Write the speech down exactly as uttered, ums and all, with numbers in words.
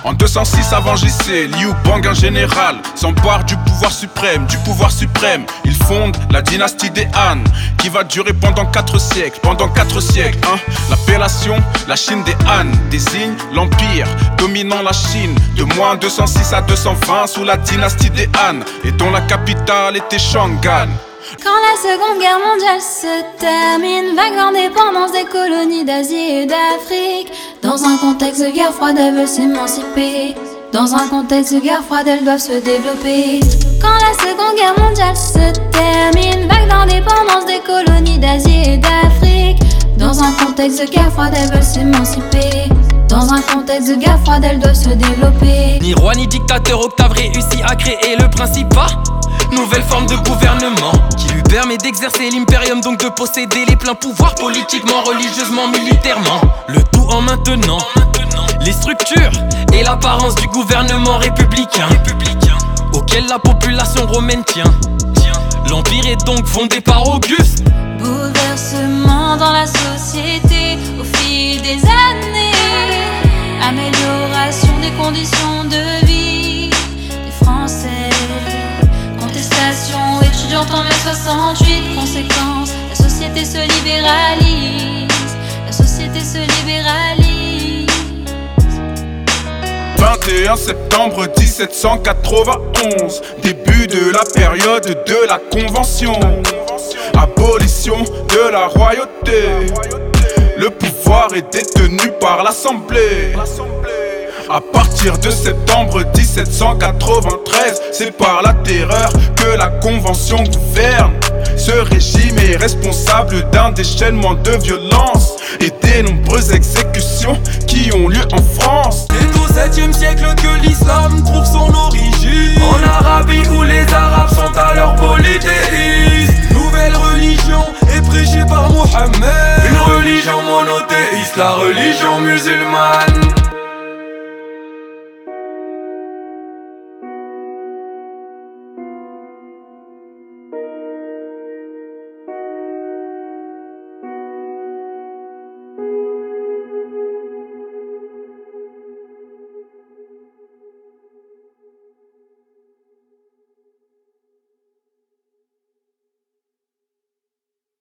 En deux cent six avant J C, Liu Bang un général s'empare du pouvoir suprême, du pouvoir suprême. Il fonde la dynastie des Han, qui va durer pendant quatre siècles, pendant quatre siècles. Hein. L'appellation, la Chine des Han, désigne l'empire dominant la Chine de moins deux cent six à deux cent vingt sous la dynastie des Han, et dont la capitale était Chang'an. Quand la seconde guerre mondiale se termine, vague l'indépendance des colonies d'Asie et d'Afrique. Dans un contexte de guerre froide, elles veulent s'émanciper. Dans un contexte de guerre froide, elles doivent se développer. Quand la seconde guerre mondiale se termine, vague d'indépendance des colonies d'Asie et d'Afrique. Dans un contexte de guerre froide, elles veulent s'émanciper. Dans un contexte de guerre froide, elles doivent se développer. Ni roi ni dictateur, Octave réussit à créer le Principat, nouvelle forme de gouvernement qui lui permet d'exercer l'impérium, donc de posséder les pleins pouvoirs politiquement, religieusement, militairement. Le tout en maintenant les structures et l'apparence du gouvernement républicain, auquel la population romaine tient. L'empire est donc fondé par Auguste. Bouleversement dans la société au fil des années, amélioration des conditions de vie des Français. Contestation étudiante en mai soixante-huit, conséquence, la société se libéralise, la société se libéralise. vingt et un septembre dix-sept cent quatre-vingt-onze, début de la période de la Convention. Abolition de la royauté, le pouvoir est détenu par l'Assemblée. À partir de septembre dix-sept cent quatre-vingt-treize, c'est par la terreur que la Convention gouverne. Ce régime est responsable d'un déchaînement de violence et des nombreuses exécutions qui ont lieu en France. C'est au septième siècle que l'islam trouve son origine, en Arabie où les Arabes sont à leur polythéisme. Nouvelle religion est prêchée par Mohammed, une religion monothéiste, la religion musulmane.